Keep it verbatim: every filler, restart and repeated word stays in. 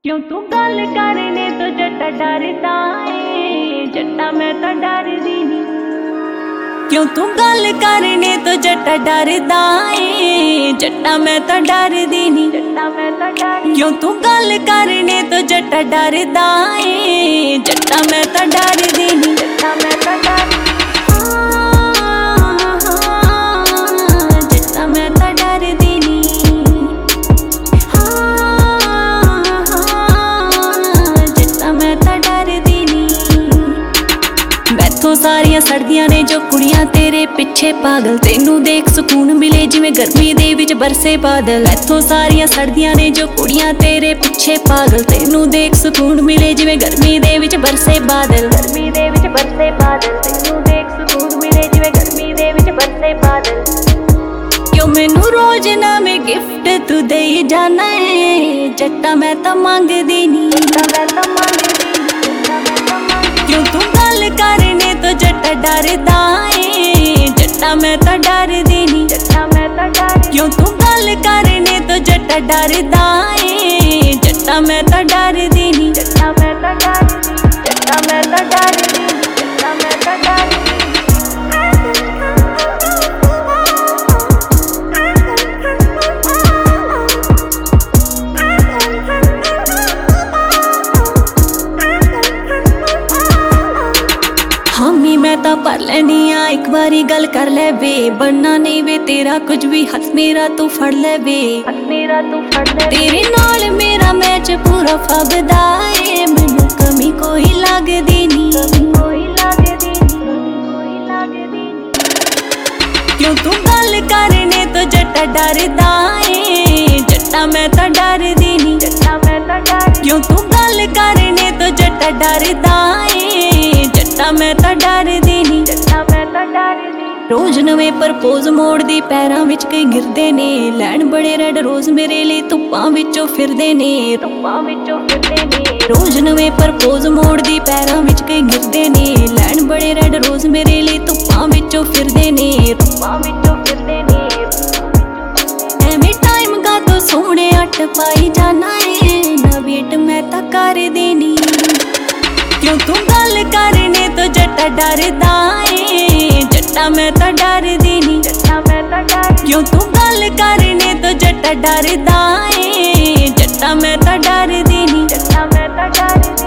क्यों तू गल करने तो जट्टा डरदा ए जट्टा मैं तो डरदी नहीं। क्यों तू गल करने तो जट्टा डरदा ए जट्टा मैं तो डरदी नहीं। जट्टा मैं तो डर क्यों तू गल करने तो जट्टा डरदा ए जट्टा मैं तो डरदी नहीं। जट्टा मैं तो डर जट्टा मैं तो डरदी नहीं। मैथों सारियां सड़दियां ने जो कुड़ियां तेरे पिछे पागल, तेनू देख सुकून मिले जिवें गर्मी दे विच बरसे बादल। मैथों सारियां सड़दियां ने जो कुड़ियां तेरे पिछे पागल, तेनू देख सुकून मिले जिवें गर्मी दे विच बरसे बादल। गर्मी दे विच बरसे बादल, तेनू देख सुकून मिले जिवें गर्मी दे विच बरसे बादल। क्यों मैनू रोज नवें गिफ्ट तू देई जाना है जट्टा मैं तां मंगदी नहीं। मैं तां मंगदी नहीं। क्यों तू गल करने तो जट्टा डरदा ए जट्टा मैं तो डरदी नहीं। जट्टा मैं तो डर क्यों तू गल करने तो जट्टा डरदा ए जट्टा मैं तो डरदी नहीं। जट्टा मैं तो डर जट्टा मैं तो डरदी नहीं। जट्टा मैं तो डरदी हामी मैं तां भर लैनी आ एक बारी गल कर ले वे, बनना नहीं वे तेरा कुछ भी, हथ मेरा तू फड़ ले वे। हथ मेरा तू फड़ ले तेरे नाल मेरा मैच पूरा फबदा ए मैनू कमी कोई लगदी नहीं। कोई लगदी कोई लगदी क्यों तू गल करने तो जट्टा डरदा ए जट्टा मैं तो डरदी नहीं। जट्टा मैं तो डर क्यों तू गल करने तो जट्टा डरदा ए जट्टा मैं तो डरदी नहीं। जट्टा मैं तो डरदी रोज नवें प्रपोज मोड़दी पैरां विच कई गिरदे ने, लैण बड़े रेड रोज मेरे लिए धुप्पां विचों फिरदे ने। धुप्पां विचों फिरदे ने रोज नवें प्रपोज मोड़दी पैरां विच कई गिरदे ने, लैण बड़े रेड रोज मेरे लिए धुप्पां विचों फिरदे ने। धुप्पां विचों फिरदे ने एवें टाइम गा तो सोहणे अट पाई जाना ए ना वेट मैं तां करदी नहीं। क्यों तू गल करने तो जट्टा डरदा ए जट्टा मैं तो डरदी नहीं। जट्टा मैं तो डर क्यों तू गल करने तो जट्टा डरदा ए जट्टा मैं तो डरदी नहीं। जट्टा मैं तो डर